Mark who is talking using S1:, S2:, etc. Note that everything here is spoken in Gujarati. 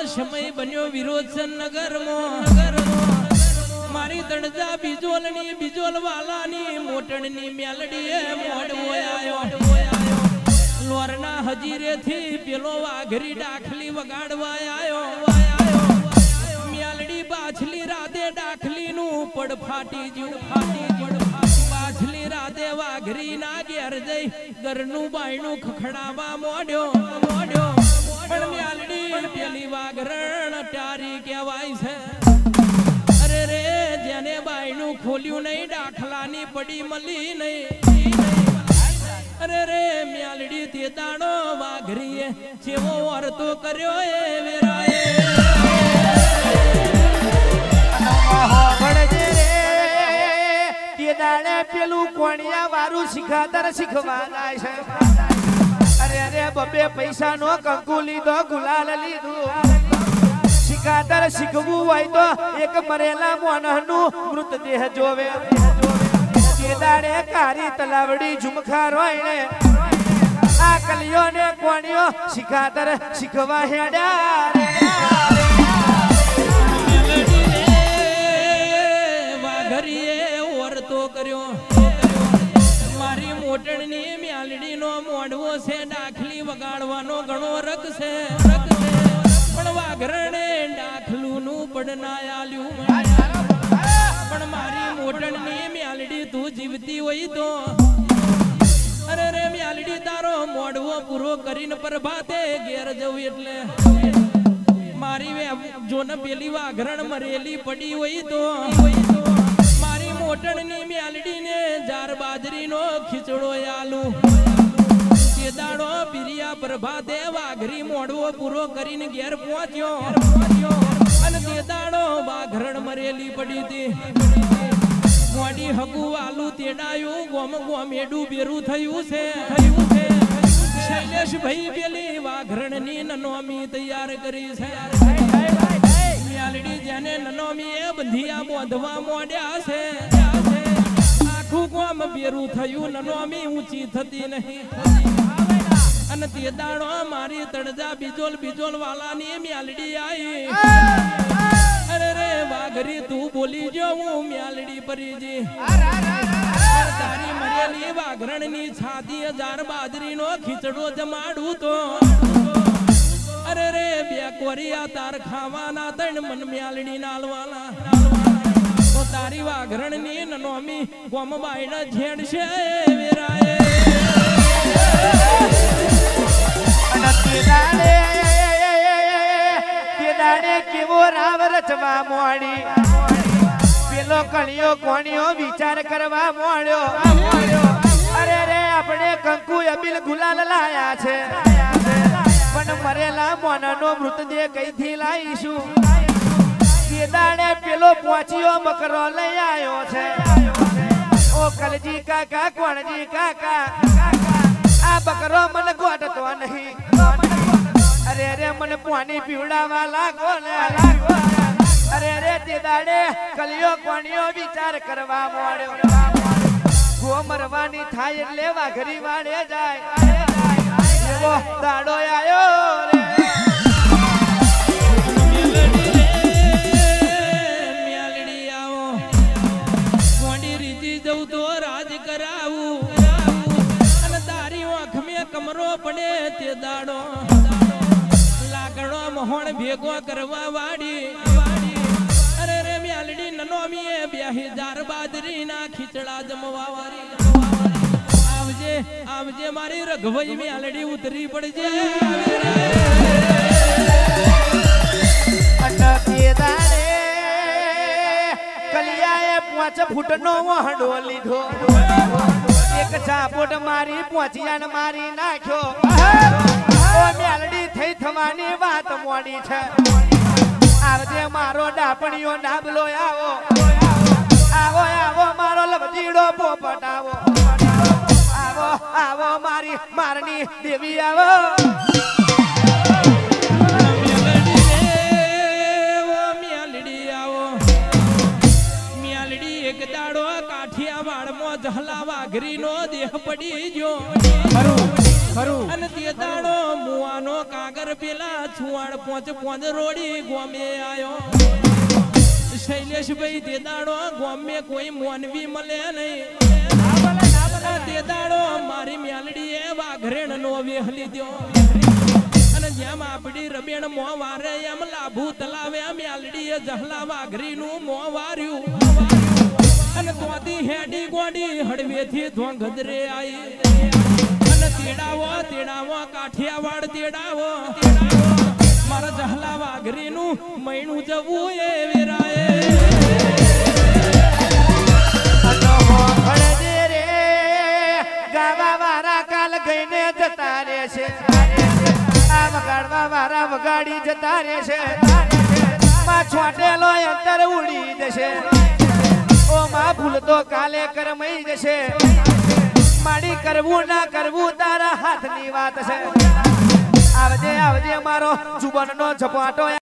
S1: સમય બન્યો વિરોચન નગરમાં મારી તણજા બીજોલની બીજોલ વાલાની મોટણની મેલડીએ મોડવો આયો લોરના હજીરેથી પેલો વાઘરી ડાખલી વગાડવા આયો મેલડી બાછલી રાધે ડાખલીનું પડ ફાટી જ્યું બાછલી રાધે વાઘરી ના ઘેર જઈ ઘરનું બાયણું ખખડાવા મોડ્યો પણ મેલડી પેલી વાઘરણ ટારી કહેવાય છે અરે રે જેને બાયણું ખોલ્યું નહીં ડાખલાની પડી મળી નહીં અરે રે મેલડી તે દાડો વાઘરીએ જેવો વર્તો કર્યો એ વેરાએ
S2: પેલું કોણિયા વાળું શીખાતર શીખવા જાય છે અરે અરે બબે પૈસા નો કંકુ લીધો ગુલાલ લીધું શીખાતર શીખવું હોય તો એક મરેલા મોનહનું મૃતદેહ જોવે કેદાડે કારી તલાવડી ઝુમખા રોયણે આ કલિયો ને કોણિયો શીખાતર શીખવા હેડ્યા
S1: વાઘરીએ વર્તો કર્યો મારી મોટણની મ્યાલડી નો મોડવો છે ડાખલી વગાડવાનો ઘણો રક છે પણ વાઘરણે ડાખલું નું પડના આલ્યું પણ મારી મોટણની મ્યાલડી તું જીવતી હોય તો અરે રે મ્યાલડી તારો મોડવો પૂરો કરીને પ્રભાતે ઘેર જવું એટલે મારી જોને પેલી વાઘરણ મરેલી પડી હોય તો મારી મોટણની મ્યાલડીને જાર બાજરીનો ખીચડો આલુ તે દાડો પીરિયા પ્રભાતે વાઘરી મોડવો પૂરો કરીને ઘેર પહોંચ્યો અને તે દાડો વાઘરણ મરેલી પડી હતી મોડી હગુ આલુ તેડાયું ગોમ ગોમેડું બેરું થયું છે શૈલેષ ભાઈ પેલી વાઘરણની નનોમી તૈયાર કરી છે મ્યાલડી જેને નનોમી એ બંધિયા બોંધવા મોડ્યા છે આખું ગોમ બેરું થયું નનોમી ઊંચી થતી નહીં અને તે દાડો મારી તણજા બીજોલ વાલાની મ્યાલડી આવી અરે રે વાઘરી તું બોલી જો હું મ્યાલડી પરીજી તારી મરેલી વાઘરણની છાતી હજાર બાજરીનો ખીચડો જમાડું તો અરે રે બે કોરિયા તાર ખાવાના તણ મન મ્યાલડી નાલવાના તો તારી વાઘરણની નનોમી ગોમ બાયડા છેડશે વેરાએ
S2: કેદાડે કેવો રાવ રચવા મોડી પેલો કણિયો કોણિયો વિચાર કરવા મોડ્યો અરે રે આપણે કંકુ અબીલ ગુલાલ લાયા છે પણ મરેલા મોનાનો મૃતદેહ કઈથી લાવીશું કેદાડે પેલો પોચિયો બકરો લઈ આવ્યો છે ઓ કલજી કાકા કોણજી કાકા આ બકરો મને ગોઠતો નહીં અરે રે મને પાણી પીવડાવા લાગો ને અરે રે તે દાડે કલિયો કોણિયો વિચાર કરવા મોડ્યો ગો મરવાની થાય એટલે વાઘરી વાડે જાય એવો દાડો આયો રે
S1: મ્યાલડી આવો કોંડી રીતી જવું તો રાજ કરાવું અને તારી આંખ મેં કમરો પડે તે દાડો લાકડો મોહણ ભેગો કરવા વાડી અરે રે મ્યાલડી નનોમીએ 2000 બાજરી ના ખીચડા જમવા વાળી આવજે મારી રઘવઈ મ્યાલડી ઉતરી પડજે
S2: કલિયાએ 5 ફૂટનો વહડો લીધો એક ચાપોટ મારી પોચિયાને મારી નાખ્યો ઓ મ્યાલડી થઈ થવાની વાત મોડી છે આવજે મારો ડાપણીયો ડાબલો આવો મારો લવજીડો પોપટ આવો મારી મારની દેવી આવો
S1: મ્યાલડી આવો મ્યાલડી એક દાડો કાઠિયાવાડમાં જહલા વાઘરીનો દેહ પડી ગયો
S3: ખરું
S1: અને તે દાડો મુવાનો કાગર પેલા છુવાડ પોંચ રોડી ગોમે આયો શૈલેષભાઈ તે દાડો ગોમે કોઈ મોનવી મળે નહીં તે દાડો મારી મેલડીએ વાઘરેણ નો વેહલી દ્યો અને જેમ આપડી રબેણ મો વારે એમ લાભુ તલાવે મેલડીએ જહલા વાઘરી નું મો વાર્યું અને તોથી હેડી ગોડી હળવેથી ધોંગધરે આઈ અને તેડાવો કાઠિયાવાડ તેડાવો મારા જહલા વાઘરી નું મૈણું જવું એ વેરાએ
S2: ગાવા વાળા કાલ ગઈને જતા રે છે આ વગાડવા વાળા વગાડી જતા રે છે માં છોટેલો અંતર ઉડી જશે ઓ માં ભૂલ તો કાલે કરમઈ જશે માડી કરવું ના કરવું તારા હાથની વાત છે આવજે આવજે મારો જુબનનો ઝપાટો